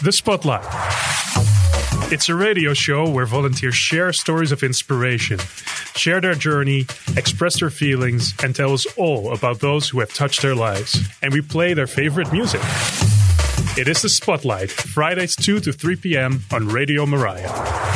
The Spotlight. It's a radio show where volunteers share stories of inspiration, share their journey, express their feelings, and tell us all about those who have touched their lives. And we play their favorite music. It is The Spotlight, Fridays 2 to 3 p.m. on Radio Mariah.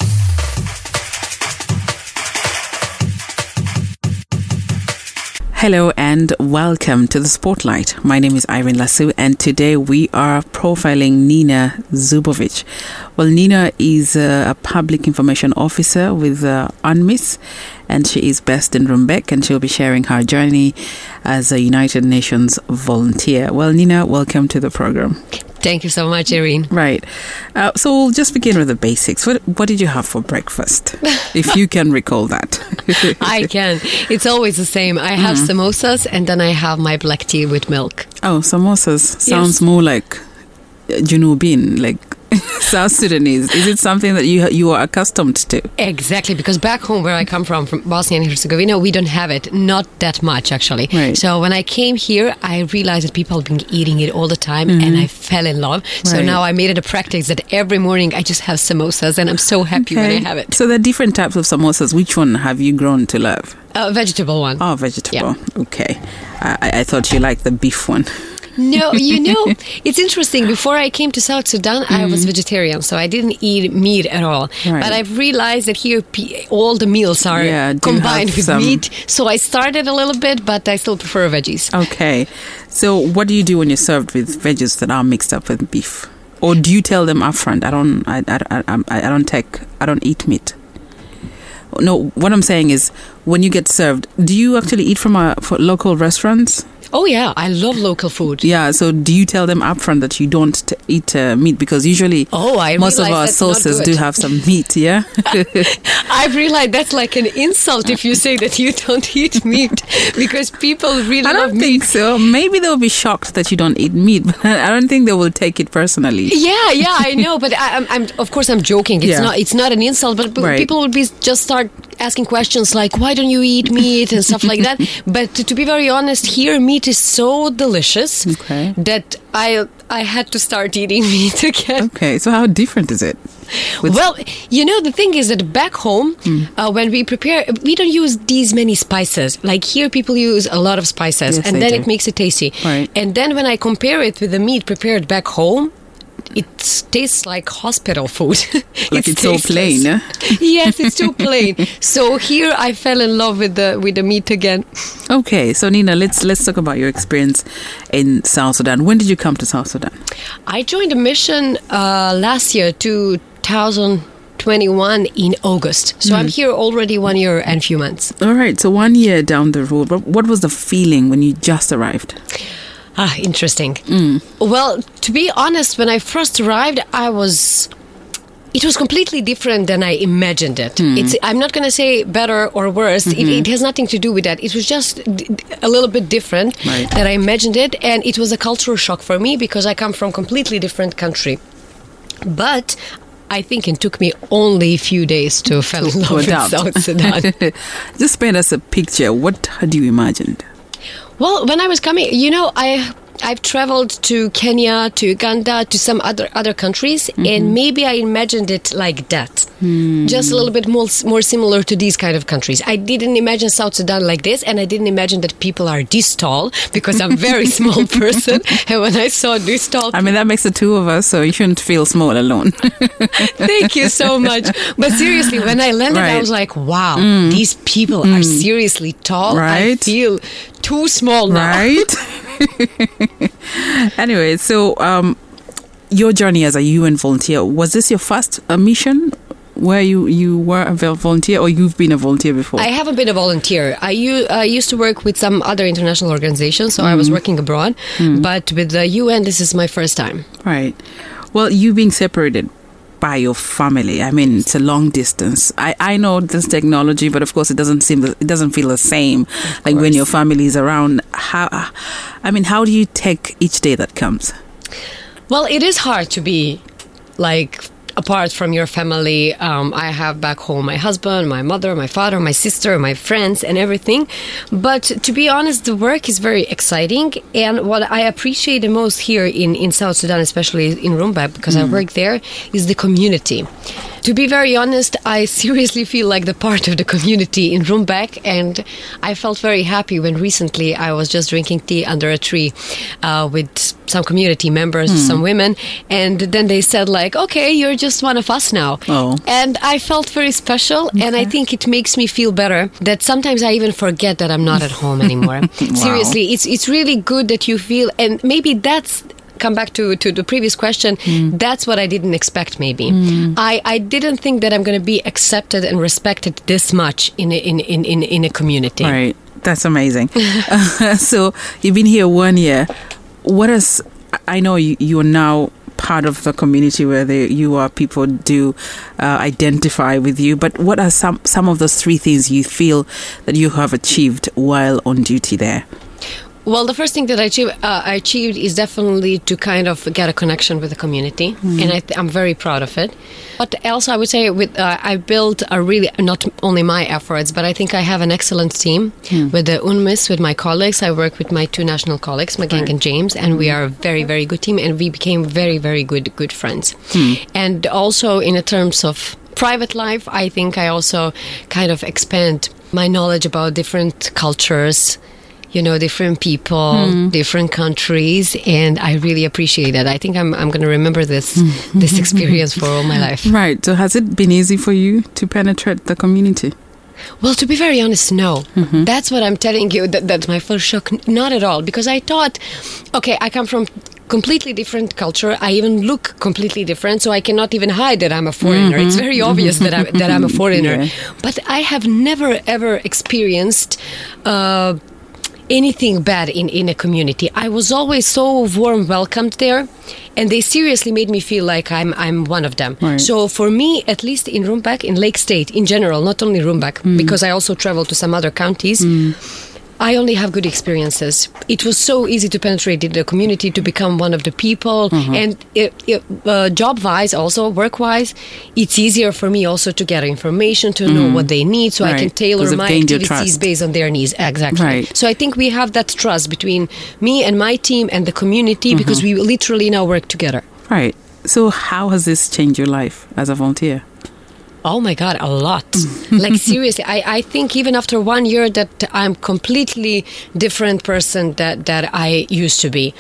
Hello and welcome to The Spotlight. My name is Irene Lasso and today we are profiling Nina Zubovic. Well, Nina is a public information officer with UNMISS and she is based in Rumbek and she'll be sharing her journey as a United Nations volunteer. Well, Nina, welcome to the program. Thank you so much, Irene. Right. So we'll just begin with the basics. What did you have for breakfast? If you can recall that. I can. It's always the same. I have samosas and then I have my black tea with milk. Oh, samosas sounds more like Junubin, like South Sudanese. Is it something that you are accustomed to? Exactly, because back home where I come from Bosnia and Herzegovina, we don't have it. Not that much, actually. Right. So when I came here, I realized that people have been eating it all the time and I fell in love. So now I made it a practice that every morning I just have samosas and I'm so happy when I have it. So there are different types of samosas. Which one have you grown to love? Vegetable one. Oh, vegetable. Yeah. Okay. I thought you liked the beef one. No, it's interesting. Before I came to South Sudan, I was vegetarian, so I didn't eat meat at all. Right. But I've realized that here all the meals are combined with meat. So I started a little bit, but I still prefer veggies. Okay. So what do you do when you're served with veggies that are mixed up with beef? Or do you tell them upfront, I don't eat meat? No, what I'm saying is, when you get served, do you actually eat from local restaurants? Oh, yeah. I love local food. Yeah. So do you tell them upfront that you don't eat meat? Because usually most of our sauces do have some meat, yeah? I've realized that's like an insult if you say that you don't eat meat, because people really love meat. I don't think so. Maybe they'll be shocked that you don't eat meat, but I don't think they will take it personally. Yeah, I know. But I'm of course, I'm joking. It's not an insult, but people will just start asking questions like, why don't you eat meat and stuff like that? But to be very honest, here meat is so delicious that I had to start eating meat again. Okay, so how different is it? Well, the thing is that back home, when we prepare, we don't use these many spices. Like here, people use a lot of spices, and then it makes it tasty. Right. And then when I compare it with the meat prepared back home, it tastes like hospital food. Like it's so plain, eh? Yes, it's too plain. So here I fell in love with the meat again. Okay, so Nina, let's talk about your experience in South Sudan. When did you come to South Sudan? I joined a mission last year, 2021 in August. So I'm here already 1 year and few months. All right, so 1 year down the road. What was the feeling when you just arrived? Interesting. Well, to be honest, when I first arrived, it was completely different than I imagined it. I'm not going to say better or worse. It has nothing to do with that. It was just a little bit different than I imagined it. And it was a cultural shock for me because I come from a completely different country. But I think it took me only a few days to fall in love with South Sudan. Just paint us a picture. What had you imagined? Well, when I was coming, I've traveled to Kenya, to Uganda, to some other countries, and maybe I imagined it like that. Just a little bit more similar to these kind of countries. I didn't imagine South Sudan like this, and I didn't imagine that people are this tall, because I'm a very small person. And when I saw this tall... I mean, that makes the two of us, so you shouldn't feel small alone. Thank you so much. But seriously, when I landed, I was like, wow, these people are seriously tall. Right. I feel too small now. Right? Anyway, so your journey as a UN volunteer, was this your first mission where you were a volunteer, or you've been a volunteer before? I haven't been a volunteer. I used to work with some other international organizations, so I was working abroad. But with the UN, this is my first time. Right. Well, you being separated by your family, I mean, it's a long distance. I know this technology, but of course it doesn't feel the same like when your family is around. How do you take each day that comes? Well, it is hard to be like apart from your family. I have back home my husband, my mother, my father, my sister, my friends, and everything. But to be honest, the work is very exciting. And what I appreciate the most here in South Sudan, especially in Rumbek, because I work there, is the community. To be very honest, I seriously feel like the part of the community in Rumbek, and I felt very happy when recently I was just drinking tea under a tree with some community members, some women, and then they said like, okay, you're just one of us now. Oh. And I felt very special, and I think it makes me feel better that sometimes I even forget that I'm not at home anymore. Seriously, it's really good that you feel, and maybe that's come back to the previous question, that's what I didn't expect maybe. I didn't think that I'm going to be accepted and respected this much in a community. Right. That's amazing. So you've been here 1 year. I know you are now part of the community where people do identify with you, but what are some of those 3 things you feel that you have achieved while on duty there? Well, the first thing that I achieved is definitely to kind of get a connection with the community, and I'm very proud of it. But also, I would say I built a really, not only my efforts, but I think I have an excellent team with the UNMIS, with my colleagues. I work with my 2 national colleagues, Magang and James, and we are a very, very good team, and we became very, very good friends. And also, in terms of private life, I think I also kind of expand my knowledge about different cultures, different people, different countries, and I really appreciate that. I think I'm going to remember this experience for all my life. Right. So has it been easy for you to penetrate the community? Well, to be very honest, no. That's what I'm telling you. That's my first shock. Not at all. Because I thought, okay, I come from completely different culture. I even look completely different, so I cannot even hide that I'm a foreigner. It's very obvious that I'm a foreigner. Yeah. But I have never, ever experienced anything bad in a community. I was always so warm welcomed there, and they seriously made me feel like I'm one of them. Right. So for me, at least in Rumbek, in Lake State in general, not only Rumbek, because I also traveled to some other counties, I only have good experiences. It was so easy to penetrate in the community, to become one of the people, and job-wise, also work-wise, it's easier for me also to get information, to know what they need, so I can tailor my activities based on their needs. Exactly. Right. So I think we have that trust between me and my team and the community, because we literally now work together. Right. So how has this changed your life as a volunteer? Oh my God, a lot. Like seriously, I think even after 1 year that I'm completely different person that I used to be.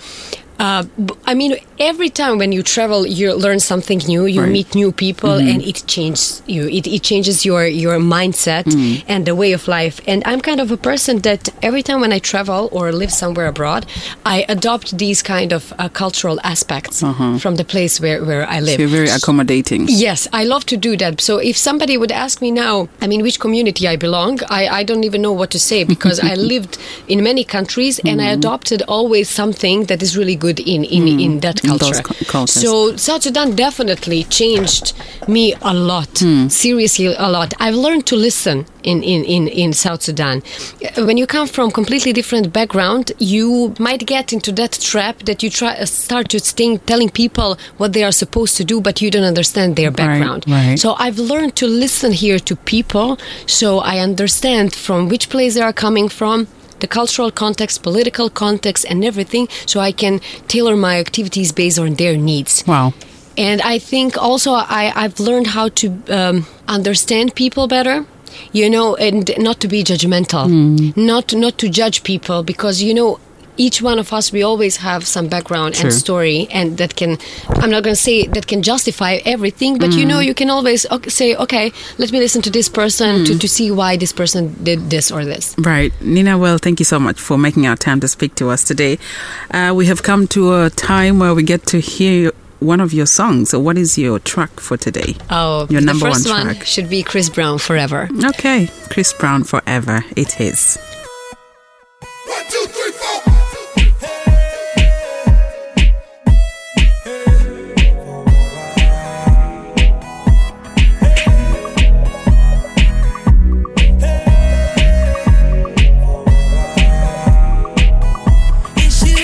I mean, every time when you travel, you learn something new, you meet new people, and it changes you. It changes your mindset and the way of life. And I'm kind of a person that every time when I travel or live somewhere abroad, I adopt these kind of cultural aspects from the place where I live. So you're very accommodating. Yes, I love to do that. So if somebody would ask me now, I mean, which community I belong, I don't even know what to say, because I lived in many countries and I adopted always something that is really good in that culture. So South Sudan definitely changed me a lot, seriously a lot. I've learned to listen in South Sudan. When you come from completely different background, you might get into that trap that you start to telling people what they are supposed to do, but you don't understand their background. Right. So I've learned to listen here to people, so I understand from which place they are coming from, the cultural context, political context, and everything, so I can tailor my activities based on their needs. Wow. And I think also I've learned how to understand people better, and not to be judgmental, not to judge people, because, each one of us, we always have some background and story, and that can, I'm not going to say that can justify everything, but you can always say, okay, let me listen to this person to see why this person did this or this. Right. Nina, well, thank you so much for making our time to speak to us today. We have come to a time where we get to hear one of your songs. So what is your track for today? Oh, your number one track? The first one should be Chris Brown, Forever. Okay, Chris Brown, Forever. It is. 1, 2, 3, 4.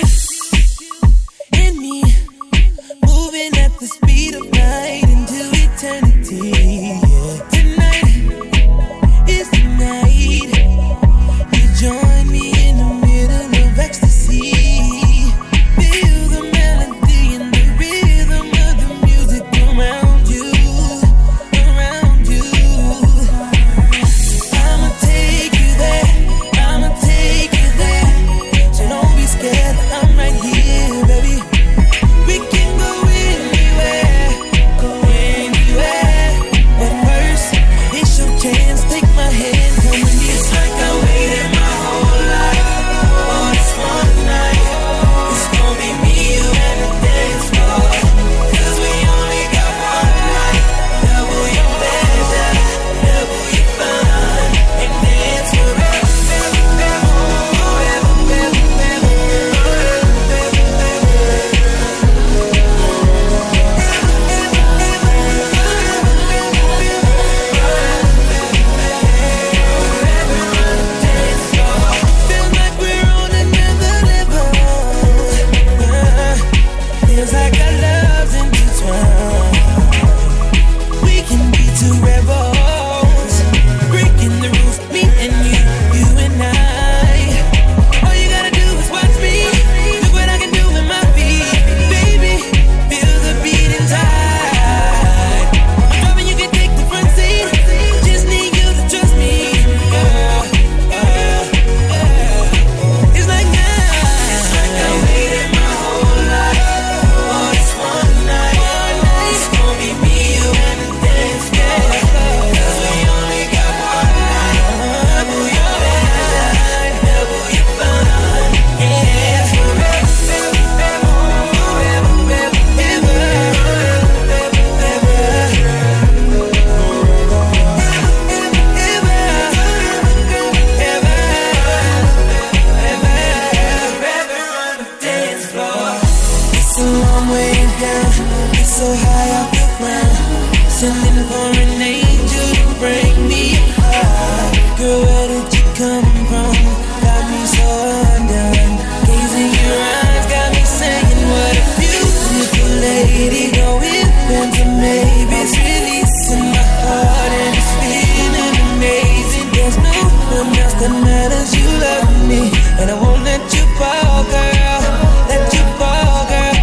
The speed of light until we I'm way down, it's so high off the ground. Sending for an angel to bring me high. Girl, where did you come from? Got me so undone. Gazing your eyes got me saying, what a beautiful lady. Going into maybe it's releasing my heart and it's feeling amazing. There's no one else that matters. You love me, and I won't let you fall, girl. Let you fall, girl.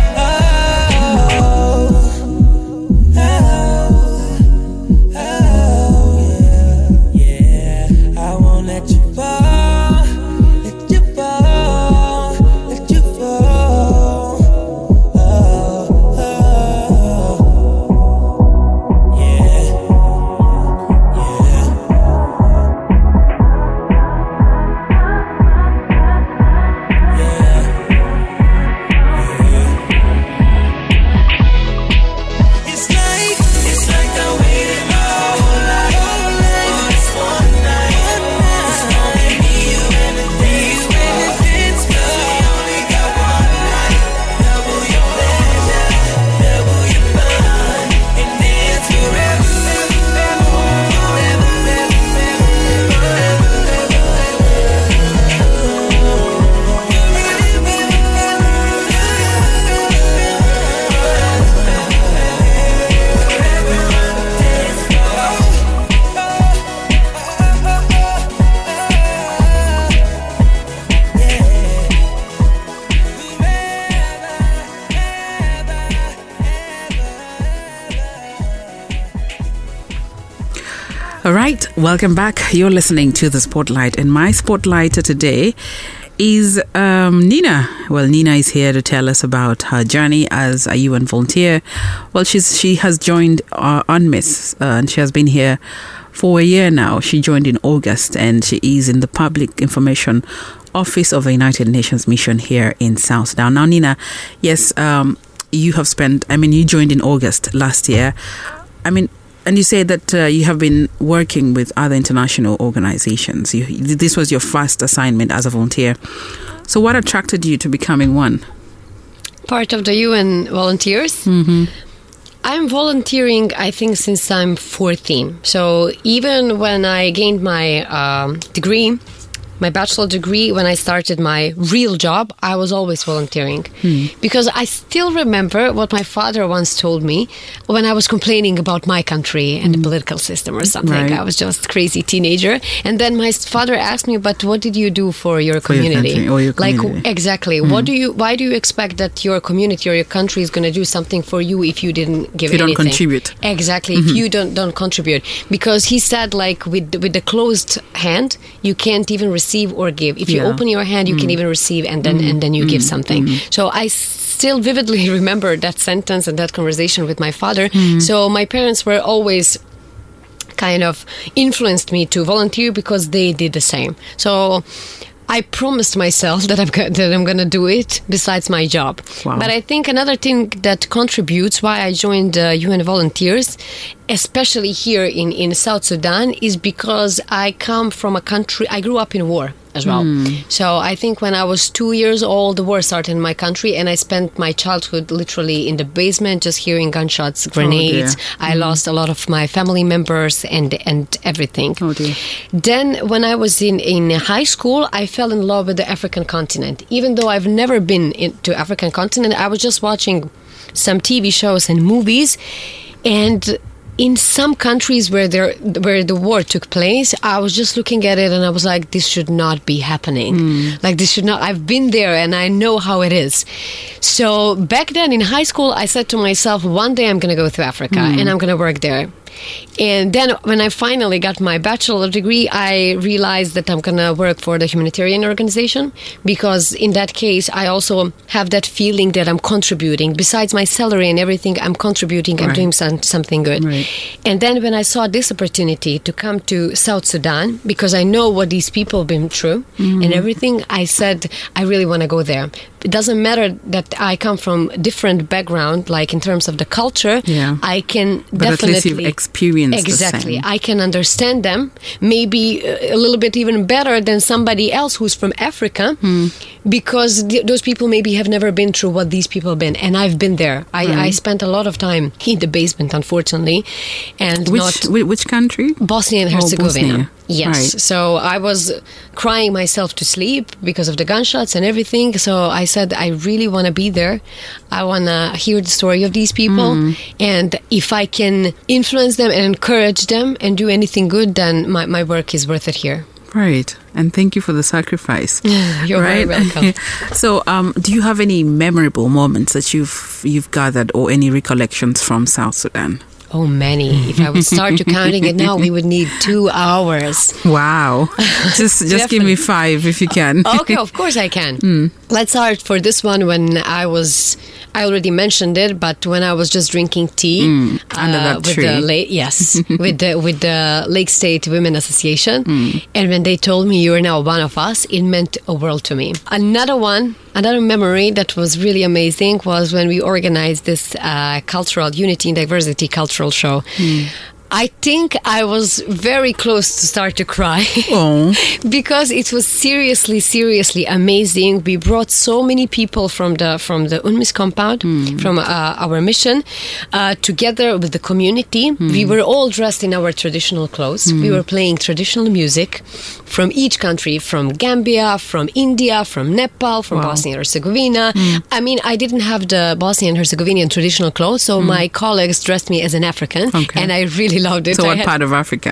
All right, welcome back. You're listening to The Spotlight, and my spotlighter today is Nina. Well, Nina is here to tell us about her journey as a UN volunteer. Well, she has joined UNMISS, and she has been here for a year now. She joined in August, and she is in the Public Information Office of the United Nations Mission here in South Sudan. Now, Nina, yes, you joined in August last year. And you say that you have been working with other international organizations. This was your first assignment as a volunteer. So what attracted you to becoming one? Part of the UN volunteers? Mm-hmm. I'm volunteering, I think, since I'm 14. So even when I gained my degree, my bachelor degree, when I started my real job, I was always volunteering. Because I still remember what my father once told me when I was complaining about my country and the political system or something. Right. I was just a crazy teenager. And then my father asked me, but what did you do for your community? Your country or your community. Like, exactly. Why do you expect that your community or your country is going to do something for you if you didn't give anything? You don't contribute. Exactly. If you don't contribute. Because he said, like, with the closed hand, you can't even receive or give. If you open your hand, you can even receive, and then you give something. So I still vividly remember that sentence and that conversation with my father. So my parents were always kind of influenced me to volunteer because they did the same. So I promised myself that I'm going to do it besides my job. Wow. But I think another thing that contributes why I joined UN Volunteers, especially here in South Sudan, is because I come from a country, I grew up in war as well. So I think when I was 2 years old, the war started in my country, and I spent my childhood literally in the basement, just hearing gunshots, grenades. I lost a lot of my family members and everything. Oh dear. Then when I was in high school, I fell in love with the African continent. Even though I've never been to African continent, I was just watching some TV shows and movies, and in some countries where the war took place, I was just looking at it and I was like, this should not be happening. Like, this should not. I've been there and I know how it is. So back then in high school, I said to myself, one day I'm going to go to Africa and I'm going to work there. And then when I finally got my bachelor degree, I realized that I'm going to work for the humanitarian organization, because in that case, I also have that feeling that I'm contributing. Besides my salary and everything, I'm contributing, I'm doing something good. Right. And then when I saw this opportunity to come to South Sudan, because I know what these people have been through and everything, I said, I really want to go there. It doesn't matter that I come from different background, like in terms of the culture, I can but definitely... at least you've experience Exactly. the same. I can understand them maybe a little bit even better than somebody else who's from Africa because those people maybe have never been through what these people have been. And I've been there. I spent a lot of time in the basement, unfortunately. And Which country? Bosnia and Herzegovina. Bosnia. Yes. Right. So I was crying myself to sleep because of the gunshots and everything. So I said, I really want to be there. I want to hear the story of these people. And if I can influence them and encourage them and do anything good, then my work is worth it here. Right. And thank you for the sacrifice. You're very welcome. So, do you have any memorable moments that you've gathered or any recollections from South Sudan? Oh, many. If I would start to counting it now, we would need 2 hours. Wow. Just give me 5 if you can. Okay, of course I can. Let's start for this one when I already mentioned it, but when I was just drinking tea under that with tree. with the Lake State Women Association, and when they told me you're now one of us, it meant a world to me. Another memory that was really amazing was when we organized this cultural unity and diversity cultural show. I think I was very close to start to cry because it was seriously amazing. We brought so many people from the UNMISS compound, from our mission, together with the community. We were all dressed in our traditional clothes. We were playing traditional music from each country, from Gambia, from India, from Nepal, from Bosnia and Herzegovina. I mean, I didn't have the Bosnian and Herzegovinian traditional clothes, so my colleagues dressed me as an African, and I really loved it. So what part of Africa?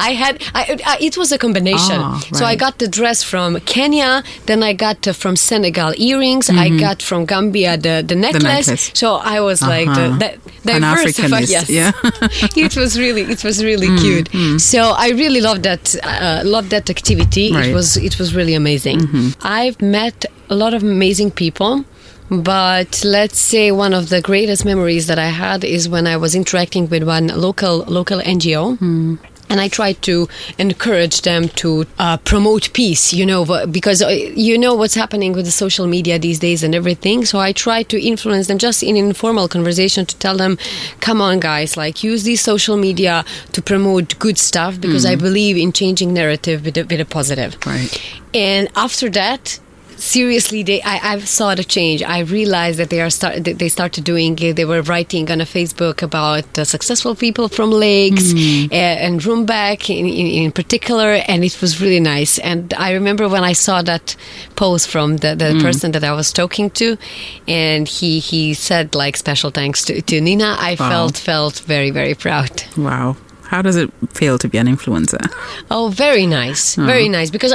It was a combination. Right. So I got the dress from Kenya, then I got from Senegal earrings, I got from Gambia the necklace. So I was like the Pan-Africanist. Yes. Yeah. it was really cute. So I really loved that activity. Right. It was really amazing. I've met a lot of amazing people. But let's say one of the greatest memories that I had is when I was interacting with one local NGO. And I tried to encourage them to promote peace, because you know what's happening with the social media these days and everything. So I tried to influence them just in informal conversation to tell them, come on, guys, use these social media to promote good stuff because I believe in changing narrative with a positive. Right. And after that, seriously, I saw the change. I realized that they started doing it. They were writing on a Facebook about the successful people from Lakes and Rumbek in particular, and it was really nice. And I remember when I saw that post from the person that I was talking to, and he said special thanks to Nina. I felt very, very proud. Wow. How does it feel to be an influencer? Oh, very nice. Very nice. Because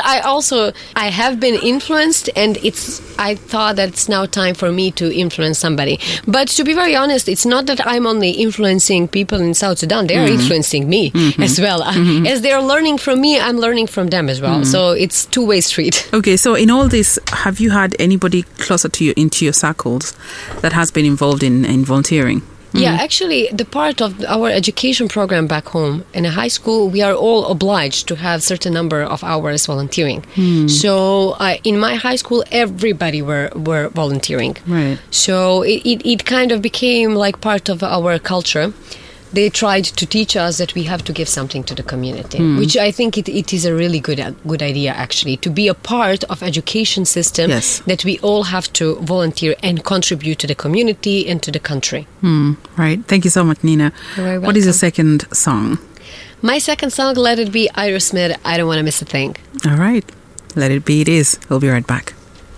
I have been influenced, and I thought that it's now time for me to influence somebody. But to be very honest, it's not that I'm only influencing people in South Sudan. They are influencing me as well. As they're learning from me, I'm learning from them as well. So it's two-way street. Okay, so in all this, have you had anybody closer to you, into your circles, that has been involved in volunteering? Yeah, actually, the part of our education program back home in a high school, we are all obliged to have certain number of hours volunteering. So in my high school, everybody were volunteering. Right. So it kind of became part of our culture. They tried to teach us that we have to give something to the community, which I think it is a really good idea, actually, to be a part of education system that we all have to volunteer and contribute to the community and to the country. Right. Thank you so much, Nina. You're very welcome. What is your second song? My second song, Let It Be, Aerosmith, I Don't Want to Miss a Thing. All right. Let it be it is. We'll be right back.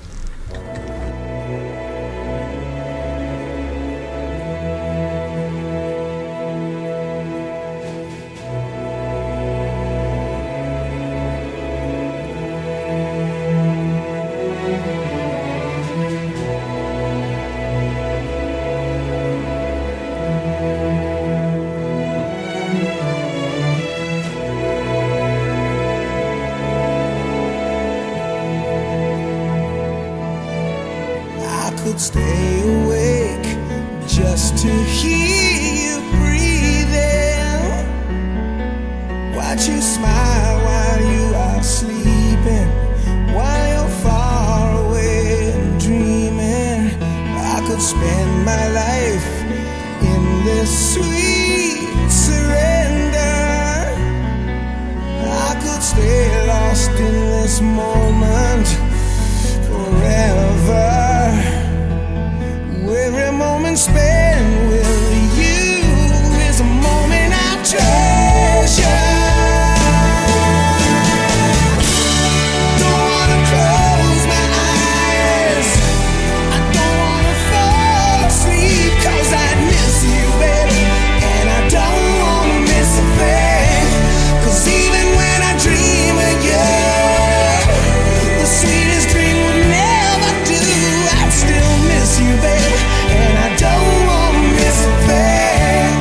Stay awake just to hear you breathing. Watch you smile while you are sleeping, while you're far away and dreaming. I could spend my life in this sweet surrender. I could stay lost in this moment forever. Every moment spent with you is a moment I treasure. Don't wanna close my eyes, I don't wanna fall asleep, 'cause I miss you, baby, and I don't wanna miss a thing. 'Cause even when I dream of you, the sweetest dream would never do. I'd still miss you, baby, and I don't wanna miss a thing.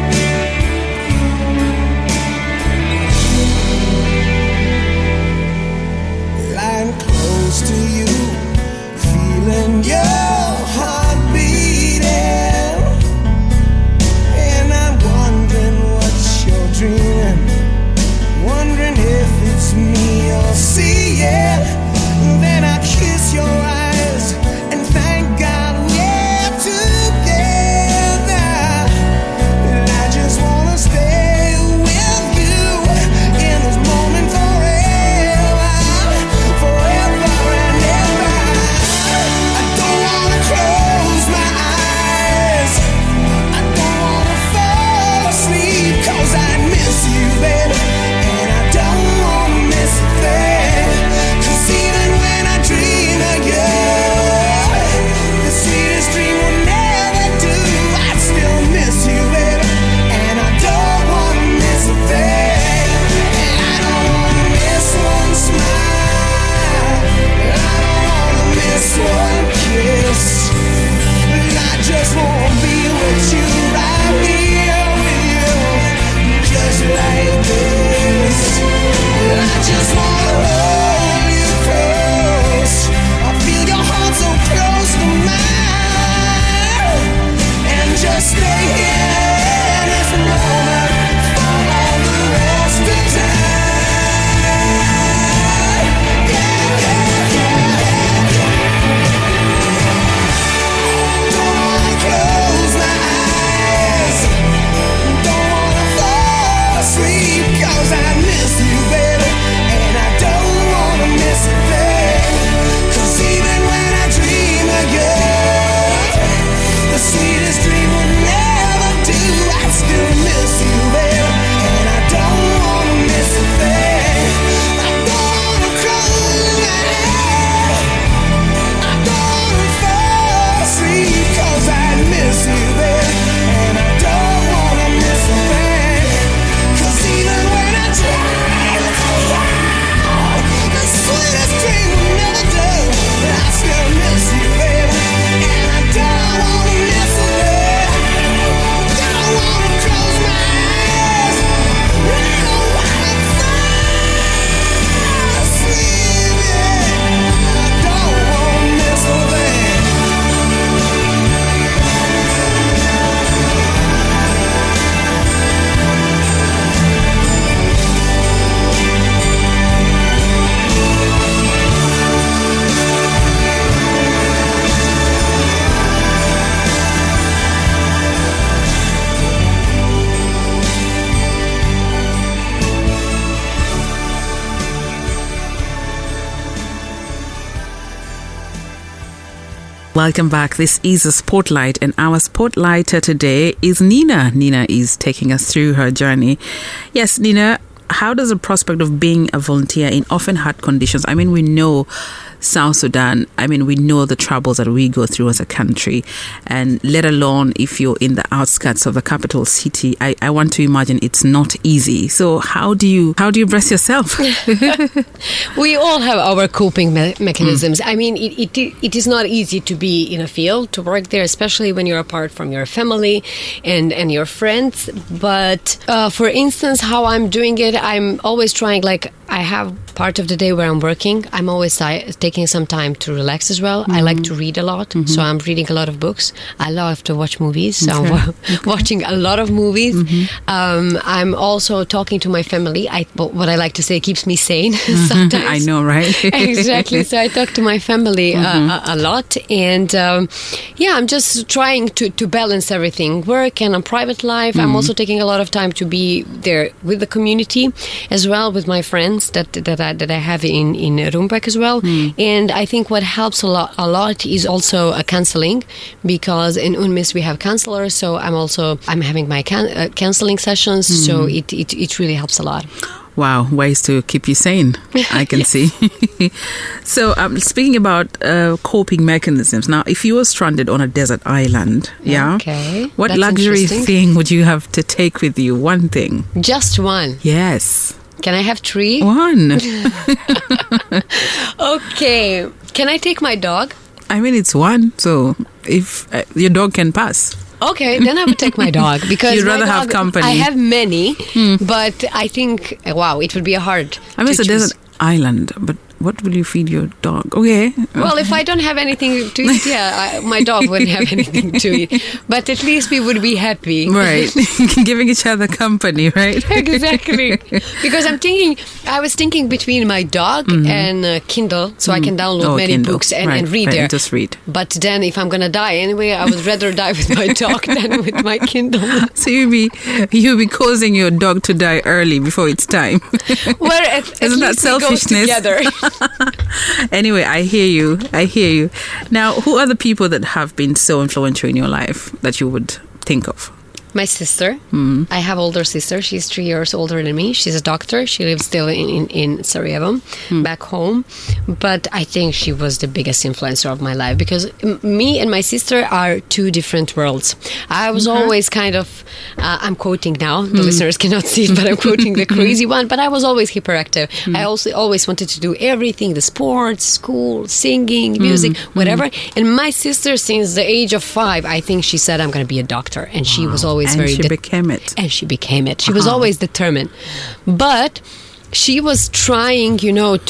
Lying close to you, feeling your heart beating, and I'm wondering what you're dreaming, wondering if it's me you're seeing. Then I kiss your eyes and thank God we're together. And I just wanna stay with you in this moment forever, forever and ever. I don't wanna close my eyes, I don't wanna fall asleep, 'cause I miss you, baby, and I don't wanna miss a thing. 'Cause even when I dream of you, the sweetest dream will never do. I'd still miss you, baby, and I don't wanna miss a thing. And I don't wanna miss one smile, I don't wanna miss one kiss. I just wanna be with you right here with you, just like this. I just wanna hold you close, I feel your heart so close to mine, and just stay here in this moment for all the rest of time. Yeah, yeah, yeah, yeah. Don't wanna close my eyes, don't wanna fall asleep, 'cause I miss you, baby, and I don't wanna miss a thing. 'Cause even when I dream of you, the sweetest dream will never do. I'd still miss you, baby, and I don't wanna miss a thing. I don't wanna close my eyes, I don't wanna fall asleep, 'cause I miss you, baby, and I don't wanna miss a thing. 'Cause even when I dream of you, the sweetest dream will never do. I still miss you, baby, and I don't wanna miss a thing. Don't wanna close my eyes, I don't wanna fall asleep, yeah. I don't wanna miss a thing. Welcome back. This is a Spotlight, and our spotlighter today is Nina. Nina is taking us through her journey. Yes, Nina, how does the prospect of being a volunteer in often hard conditions, I mean, we know South Sudan, I mean, we know the troubles that we go through as a country, and let alone if you're in the outskirts of the capital city, I want to imagine it's not easy. So how do you brace yourself? We all have our coping mechanisms. I mean, it is not easy to be in a field, to work there, especially when you're apart from your family and your friends. But for instance, how I'm doing it, I'm always trying, like, I have part of the day where I'm working, I'm always taking some time to relax as well. I like to read a lot, so I'm reading a lot of books. I love to watch movies, so I'm watching a lot of movies. I'm also talking to my family. What I like to say keeps me sane sometimes. I know, right? Exactly. So I talk to my family a lot, and I'm just trying to balance everything, work and a private life. I'm also taking a lot of time to be there with the community as well, with my friends that I have in Rumbek as well. And I think what helps a lot is also a counseling, because in UNMIS we have counselors. So I'm having my counseling sessions. So it really helps a lot. Wow, ways to keep you sane, I can see. So, speaking about coping mechanisms, now, if you were stranded on a desert island, what That's luxury thing would you have to take with you? One thing. Just one? Yes. Can I have 3? One. Okay. Can I take my dog? I mean, it's one, so if your dog can pass. Okay, then I would take my dog, because you'd rather have company. I have many, but I think, it would be hard. I mean, it's a desert island, but what will you feed your dog? Okay. Well, if I don't have anything to eat, my dog wouldn't have anything to eat. But at least we would be happy. Right. Giving each other company, right? Exactly. Because I was thinking between my dog and Kindle, so I can download many Kindle. books and read there. Just read. But then if I'm going to die anyway, I would rather die with my dog than with my Kindle. So you'll be causing your dog to die early before it's time. Well, at Isn't that least selfishness? we go together. Anyway, I hear you. Now, who are the people that have been so influential in your life that you would think of? My sister. I have older sister. She's 3 years older than me. She's a doctor. She lives still in Sarajevo, back home. But I think she was the biggest influencer of my life, because me and my sister are 2 different worlds. I was always kind of, I'm quoting now, the listeners cannot see it, but I'm quoting the crazy one, but I was always hyperactive. I also always wanted to do everything, the sports, school, singing, music, whatever. And my sister, since the age of 5, I think she said, I'm going to be a doctor. And she was always and she became it. And she became it. She was always determined. But she was trying,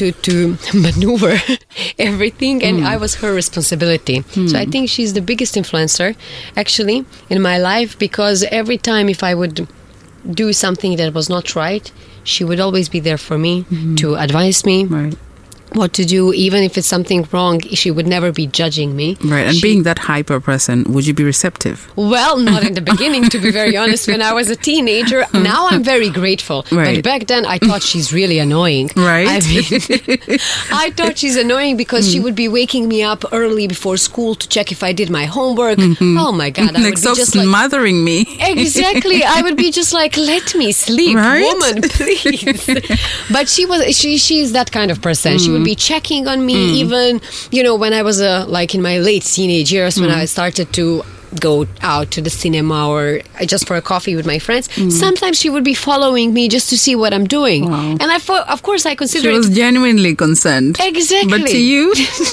to maneuver everything, and I was her responsibility. So I think she's the biggest influencer, actually, in my life, because every time if I would do something that was not right, she would always be there for me to advise me. Right. What to do, even if it's something wrong, she would never be judging me. Right, and being that hyper person, would you be receptive? Well, not in the beginning, to be very honest. When I was a teenager, now I'm very grateful. Right. But back then, I thought she's really annoying. Right. I mean, I thought she's annoying because she would be waking me up early before school to check if I did my homework. Oh my God, I would be just smothering me. Exactly. I would be just like, let me sleep, right? Woman, please. But she's that kind of person. She would be checking on me, even, when I was in my late teenage years, when I started to go out to the cinema or just for a coffee with my friends. Sometimes she would be following me just to see what I'm doing. Wow. And of course I consider she was genuinely concerned. Exactly. But to you,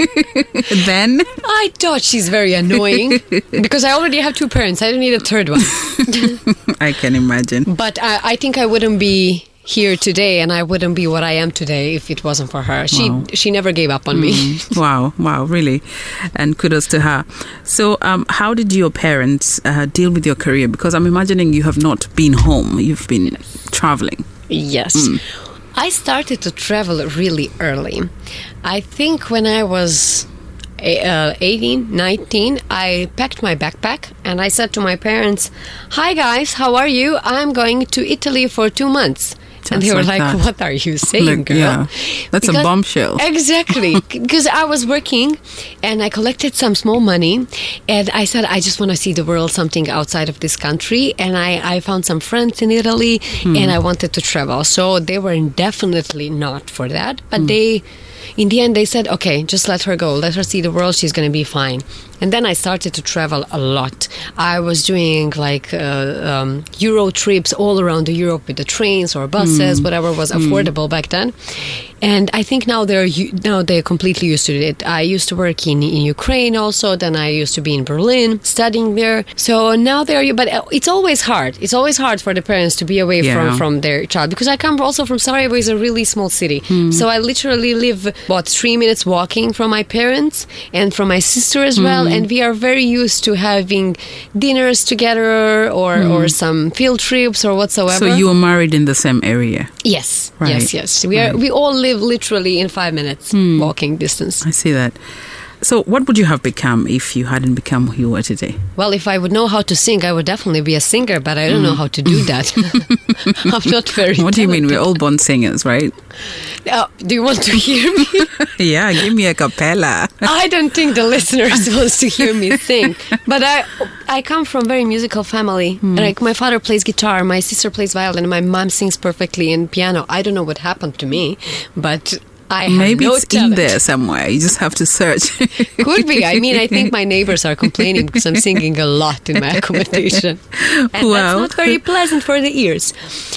then? I thought she's very annoying because I already have 2 parents. I don't need a third one. I can imagine. But I think I wouldn't be here today, and I wouldn't be what I am today if it wasn't for her. She never gave up on me. Wow, really. And kudos to her. So how did your parents deal with your career? Because I'm imagining you have not been home. You've been traveling. Yes. I started to travel really early. I think when I was 18, 19, I packed my backpack and I said to my parents, "Hi guys, how are you? I'm going to Italy for 2 months." And they were like, "What are you saying, girl?" Yeah, that's a bombshell. Exactly. Because I was working and I collected some small money and I said, I just want to see the world, something outside of this country. And I found some friends in Italy and I wanted to travel. So they were definitely not for that. But in the end, they said, okay, just let her go. Let her see the world. She's going to be fine. And then I started to travel a lot. I was doing like Euro trips all around Europe with the trains or buses, whatever was affordable back then. And I think now they're completely used to it. I used to work in Ukraine also. Then I used to be in Berlin studying there. So now but it's always hard. It's always hard for the parents to be away from their child, because I come also from Sarajevo. Is a really small city. So I literally live about 3 minutes walking from my parents and from my sister as well. And we are very used to having dinners together or some field trips or whatsoever. So you were married in the same area? Yes. Right. Yes. We all live literally in 5 minutes walking distance. I see that. So what would you have become if you hadn't become who you are today? Well, if I would know how to sing, I would definitely be a singer, but I don't know how to do that. I'm not very What do you mean? talented. We're all born singers, right? Do you want to hear me? Yeah, give me a cappella. I don't think the listeners wants to hear me sing. But I come from a very musical family. Like my father plays guitar, my sister plays violin, my mom sings perfectly in piano. I don't know what happened to me, but I have Maybe no it's talent. in there somewhere. You just have to search. Could be. I mean, I think my neighbors are complaining because I'm singing a lot in my accommodation. And Wow. that's not very pleasant for the ears.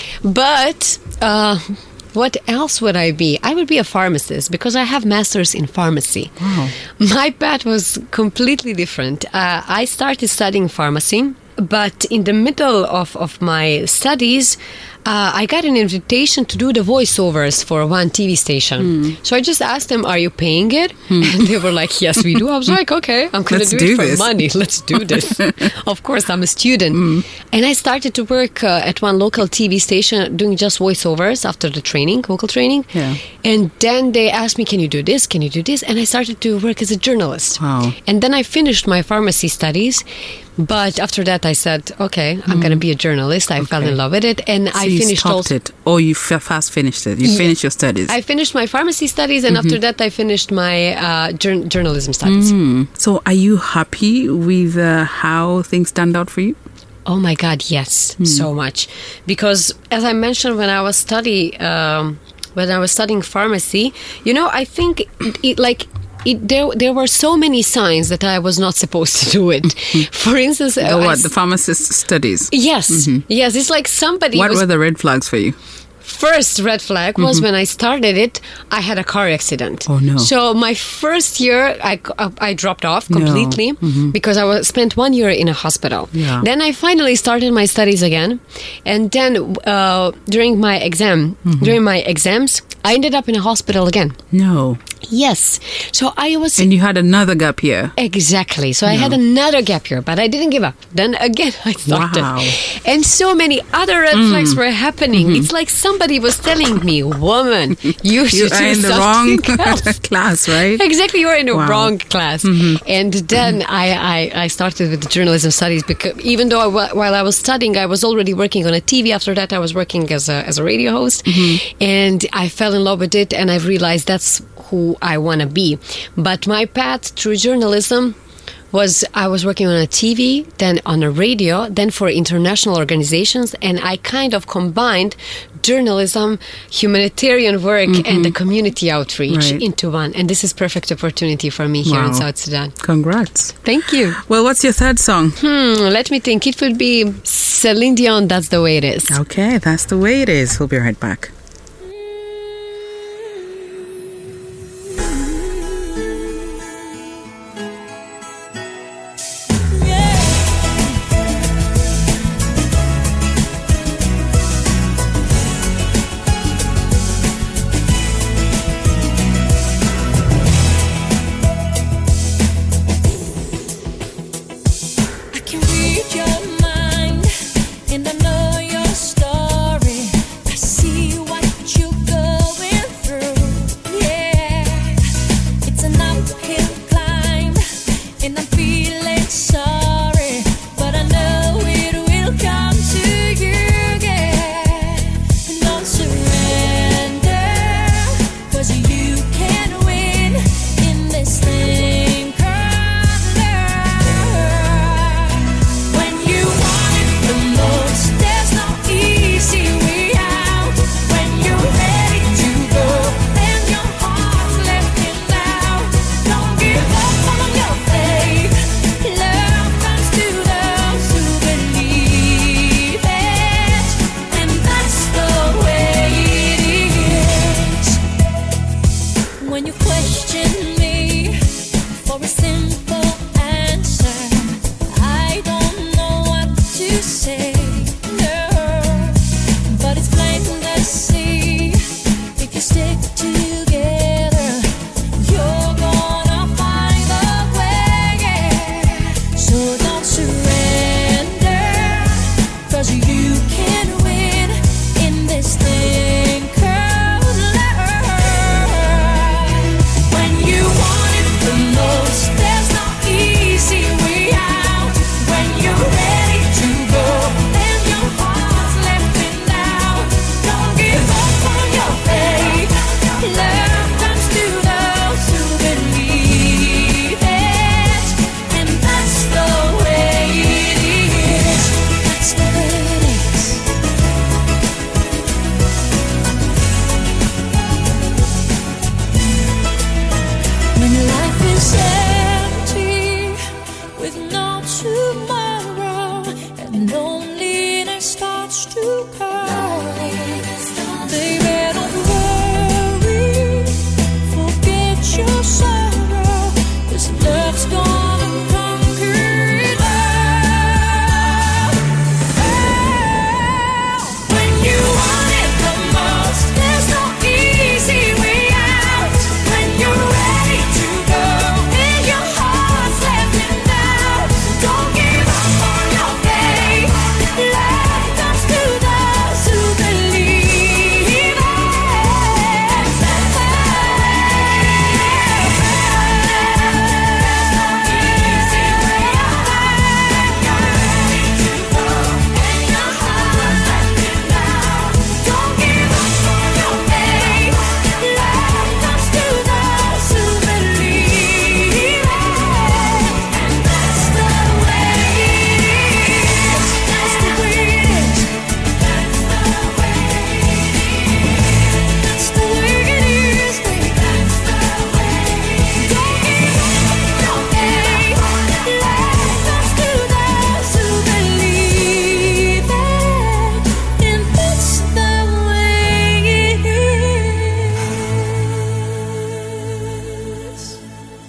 But what else would I be? I would be a pharmacist because I have masters in pharmacy. Wow. My path was completely different. I started studying pharmacy, but in the middle of my studies, I got an invitation to do the voiceovers for one TV station. So I just asked them, are you paying it? And they were like, yes, we do. I was like, okay, I'm going to Let's do do it for this. money. Let's do this. Of course, I'm a student. And I started to work at one local TV station doing just voiceovers after the training, vocal training. Yeah. And then they asked me, can you do this? Can you do this? And I started to work as a journalist. Wow. And then I finished my pharmacy studies. But after that, I said, okay, I'm going to be a journalist. I fell in love with it. And So I you finished stopped also. it, or you fast finished it? You finished your studies? I finished my pharmacy studies, and after that, I finished my journalism studies. So are you happy with how things turned out for you? Oh my God, yes, so much. Because as I mentioned, when I was studying pharmacy, I think there were so many signs that I was not supposed to do it. For instance, The pharmacist studies? Yes, yes, it's like somebody. What were the red flags for you? First red flag was when I started it, I had a car accident. Oh, no. So my first year, I dropped off completely because I spent 1 year in a hospital. Yeah. Then I finally started my studies again. And then during my exams, I ended up in a hospital again. No. Yes. So I was... And you had another gap year? Exactly. So I had another gap year, but I didn't give up. Then again, I started. Wow. And so many other red flags were happening. It's like somebody was telling me, woman, you should are do in the wrong something else. class, right? Exactly, you are in the Wow. wrong class. And then I started with the journalism studies because even though while I was studying, I was already working on a TV. After that, I was working as a radio host. And I fell in love with it, and I realized that's who I want to be. But my path through journalism was I was working on a TV, then on a radio, then for international organizations, and I kind of combined journalism, humanitarian work, and the community outreach Right. into one. And this is perfect opportunity for me here in Wow. South Sudan. Congrats. Thank you. Well, what's your third song? Let me think. It would be Celine Dion, That's the Way It Is. Okay, that's the way it is. We'll be right back. I can read your mind, and I know your story. I see why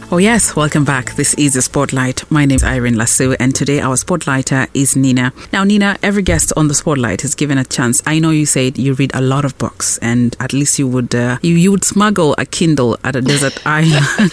Oh yes, welcome back. This is the Spotlight. My name is Irene Lasso, and today our Spotlighter is Nina. Now, Nina, every guest on the Spotlight is given a chance. I know you said you read a lot of books, and at least you would you would smuggle a Kindle at a desert island.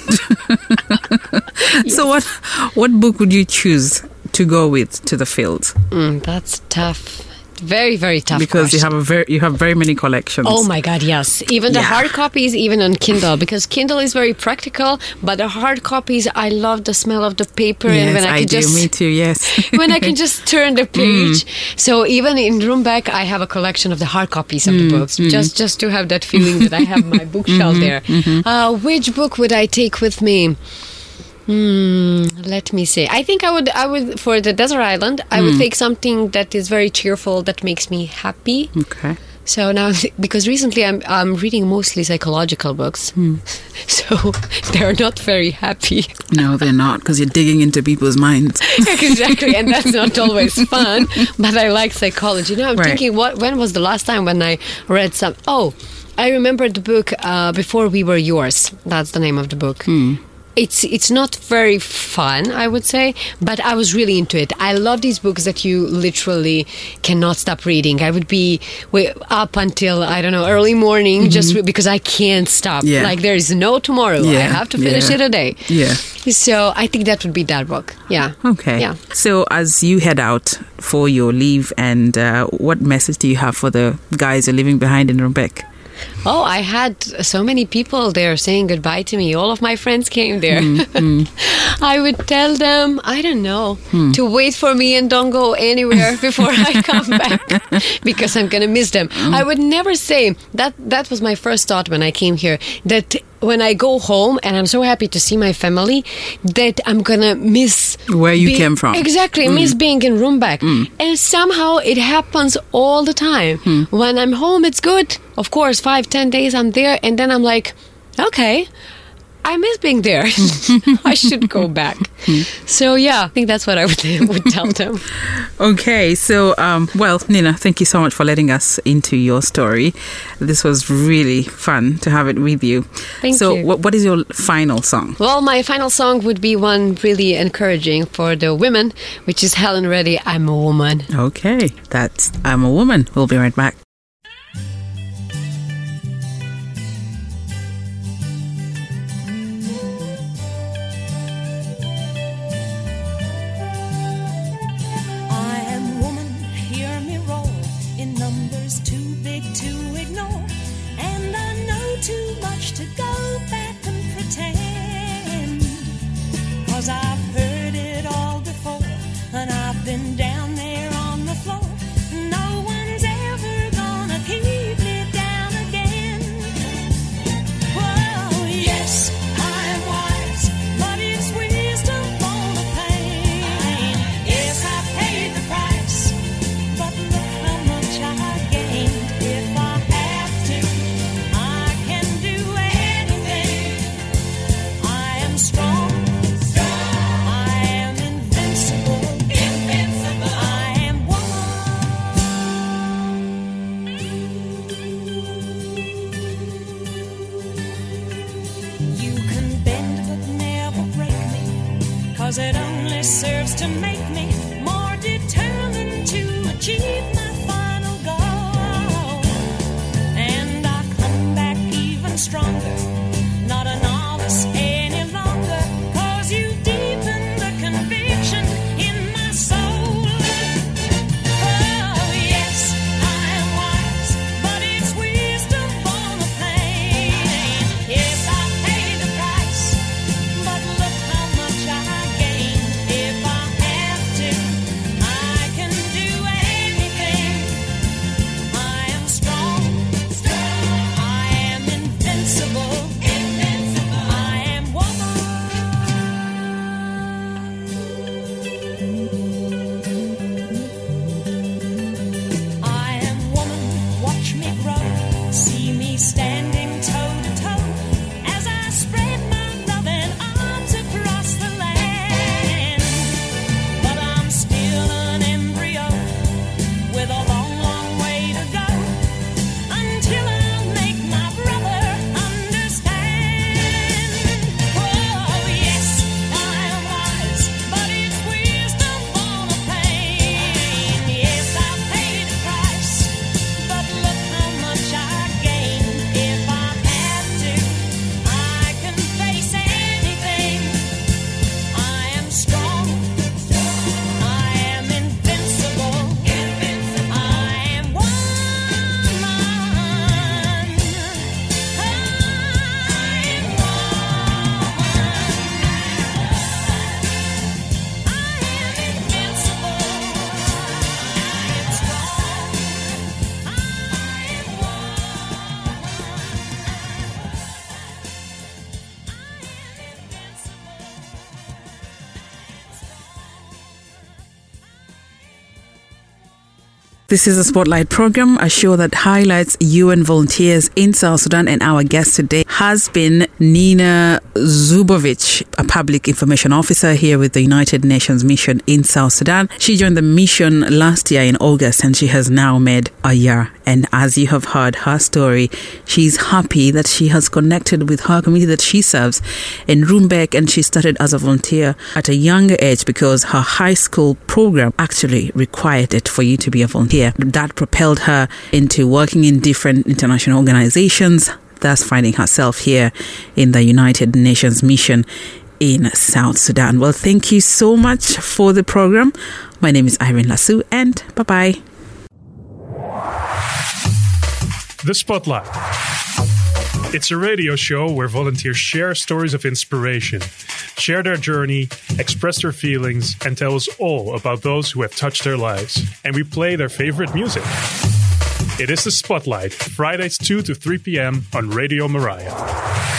So, what book would you choose to go with to the field? That's tough. Very, very tough. Because question. you have very many collections. Oh my God, yes. Even the hard copies, even on Kindle, because Kindle is very practical, but the hard copies, I love the smell of the paper. Yes, and when I do. Me too, yes. when I can just turn the page. So even in Roomback, I have a collection of the hard copies of the books, just to have that feeling that I have my bookshelf there. Which book would I take with me? Let me see. I think I would for the desert island, I would take something that is very cheerful, that makes me happy. Okay. So now, because recently I'm reading mostly psychological books, so they're not very happy. No, they're not, because you're digging into people's minds. Exactly, and that's not always fun. But I like psychology. Now I'm thinking, when was the last time when I read some? Oh, I remember the book Before We Were Yours. That's the name of the book. It's not very fun, I would say, but I was really into it. I love these books that you literally cannot stop reading. I would be up until, I don't know, early morning just because I can't stop. Yeah. Like there is no tomorrow. I have to finish it a day. Yeah. So I think that would be that book. Yeah. Okay. Yeah. So as you head out for your leave, and what message do you have for the guys you're leaving behind in Rumbek? Oh, I had so many people there saying goodbye to me. All of my friends came there. I would tell them, I don't know, to wait for me and don't go anywhere before I come back, because I'm going to miss them. I would never say, that was my first thought when I came here, that when I go home and I'm so happy to see my family, that I'm going to miss where you came from. Exactly, miss being in Rumbek. And somehow it happens all the time. When I'm home, it's good. Of course, 5-10 days I'm there, and then I'm like, okay, I miss being there. I should go back. So yeah, I think that's what I would tell them. Okay, so well, Nina, thank you so much for letting us into your story. This was really fun to have it with you. Thank you. So what is your final song? Well, my final song would be one really encouraging for the women, which is Helen Reddy, I'm a Woman. Okay, that's I'm a Woman. We'll be right back. Been down there on the floor. No one's ever gonna This is a Spotlight program, a show that highlights UN volunteers in South Sudan, and our guest today has been Nina Zubovic, a public information officer here with the United Nations mission in South Sudan. She joined the mission last year in August, and she has now made a year. And as you have heard her story, she's happy that she has connected with her community that she serves in Rumbek, and she started as a volunteer at a younger age because her high school program actually required it for you to be a volunteer. That propelled her into working in different international organizations, thus finding herself here in the United Nations mission in South Sudan. Well, thank you so much for the program. My name is Irene Lassou, and bye-bye. The Spotlight. It's a radio show where volunteers share stories of inspiration, share their journey, express their feelings, and tell us all about those who have touched their lives. And we play their favorite music. It is The Spotlight, Fridays 2 to 3 p.m. on Radio Mariah.